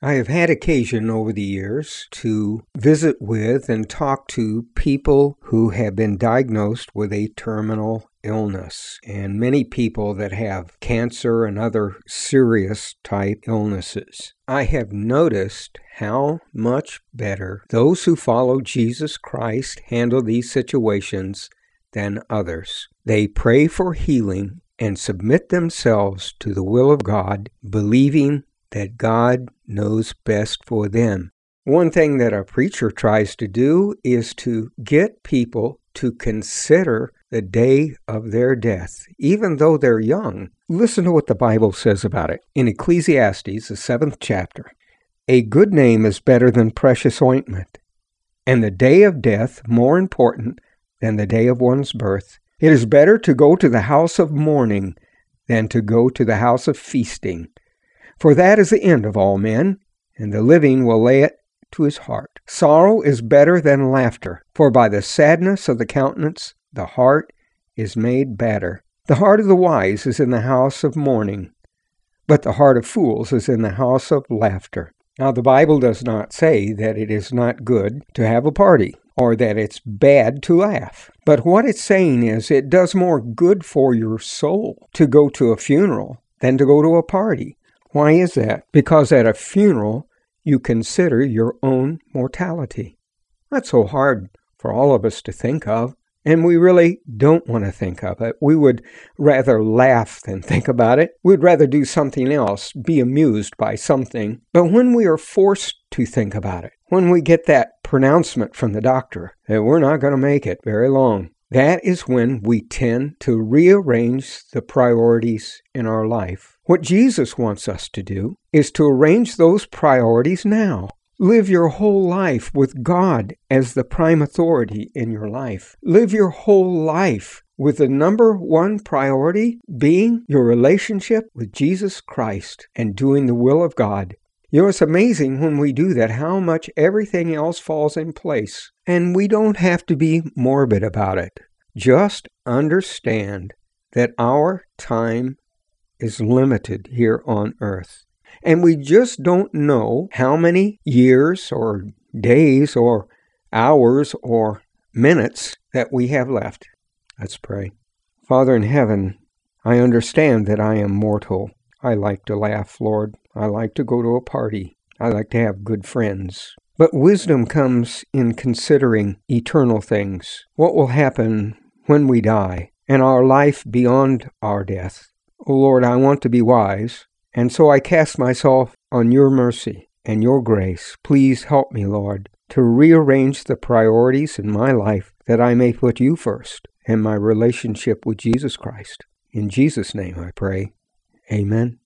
I have had occasion over the years to visit with and talk to people who have been diagnosed with a terminal illness, and many people that have cancer and other serious type illnesses. I have noticed how much better those who follow Jesus Christ handle these situations than others. They pray for healing and submit themselves to the will of God, believing that God knows best for them. One thing that a preacher tries to do is to get people to consider the day of their death, even though they're young. Listen to what the Bible says about it. In Ecclesiastes, the 7th chapter, "A good name is better than precious ointment, and the day of death more important than the day of one's birth. It is better to go to the house of mourning than to go to the house of feasting. For that is the end of all men, and the living will lay it to his heart. Sorrow is better than laughter, for by the sadness of the countenance the heart is made badder. The heart of the wise is in the house of mourning, but the heart of fools is in the house of laughter." Now, the Bible does not say that it is not good to have a party, or that it's bad to laugh. But what it's saying is it does more good for your soul to go to a funeral than to go to a party. Why is that? Because at a funeral, you consider your own mortality. That's so hard for all of us to think of, and we really don't want to think of it. We would rather laugh than think about it. We'd rather do something else, be amused by something. But when we are forced to think about it, when we get that pronouncement from the doctor that we're not going to make it very long, that is when we tend to rearrange the priorities in our life. What Jesus wants us to do is to arrange those priorities now. Live your whole life with God as the prime authority in your life. Live your whole life with the number one priority being your relationship with Jesus Christ and doing the will of God. You know, it's amazing when we do that, how much everything else falls in place. And we don't have to be morbid about it. Just understand that our time is limited here on earth. And we just don't know how many years or days or hours or minutes that we have left. Let's pray. Father in heaven, I understand that I am mortal. I like to laugh, Lord. I like to go to a party. I like to have good friends. But wisdom comes in considering eternal things. What will happen when we die and our life beyond our death? Oh Lord, I want to be wise, and so I cast myself on your mercy and your grace. Please help me, Lord, to rearrange the priorities in my life that I may put you first and my relationship with Jesus Christ. In Jesus' name I pray. Amen.